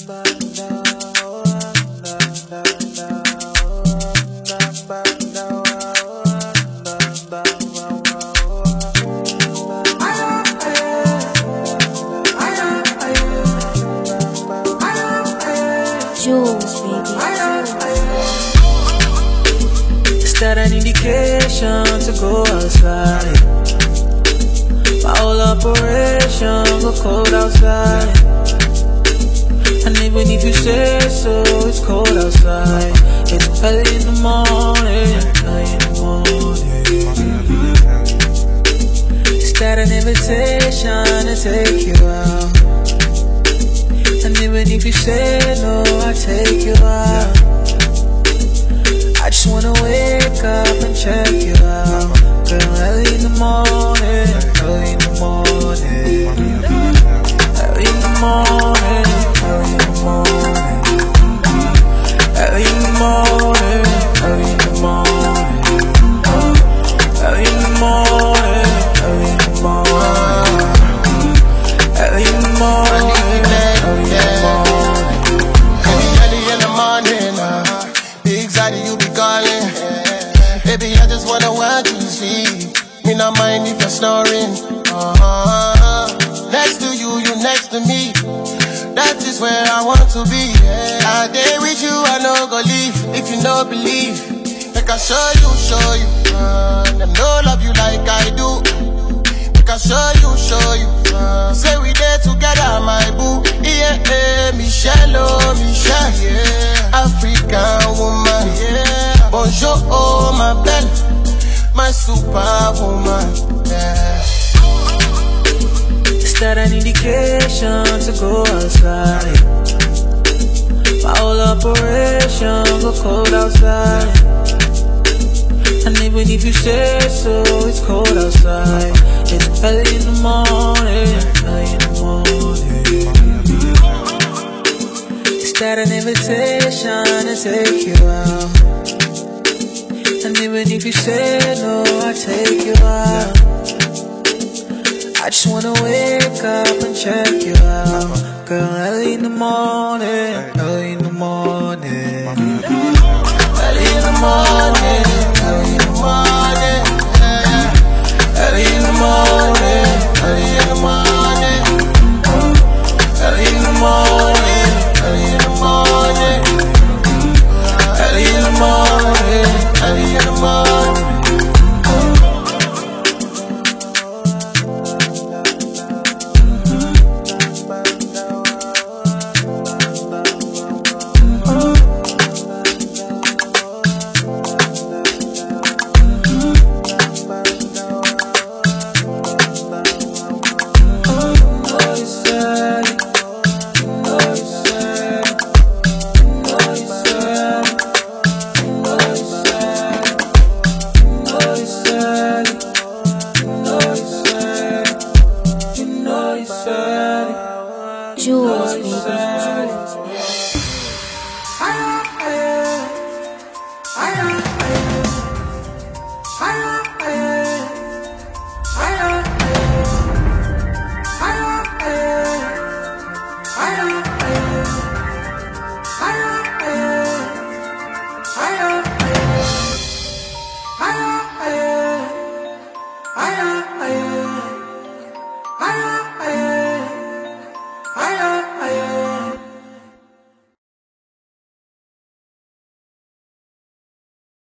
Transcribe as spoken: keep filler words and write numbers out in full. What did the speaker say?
Jules, baby. Is that an indication to go outside? My whole operation go cold outside. And even if you say so, it's cold outside. It's early in the morning, early in the morning. Is that an invitation to take you out? And even if you say no, I take you out. I just wanna wake up and check you out. Girl, early in the morning, early in the morning, early in the morning, early in the morning, early in the morning, early in the morning, early in the morning, early in the morning, early in the morning. You be calling, baby, I just wanna watch you sleep. Me not mind if you're snoring. Uh-huh. Next to you, you next to me. That is where I want to be. I day with you, I no go leave. If you no believe, make I show you, show you. Uh, them no love you like I do. Make I show you, show you. Uh, say we there together, my boo. Yeah, yeah, Michelle, oh Michelle, yeah. African woman, yeah. Bonjour, oh my belle, my superwoman, yeah. Is that an indication to go outside? My whole operation go cold outside. And even if you say so, it's cold outside. It's early in the morning, early in the morning. Is that an invitation to take you out? And even if you say no, I take you out. I just wanna wake up and check you out. Girl, early in the morning, early in the morning, early in the morning, early in the morning, early in the morning, early in the morning, early in the morning, early in the morning, early in the morning, early in the morning. Jules, baby. I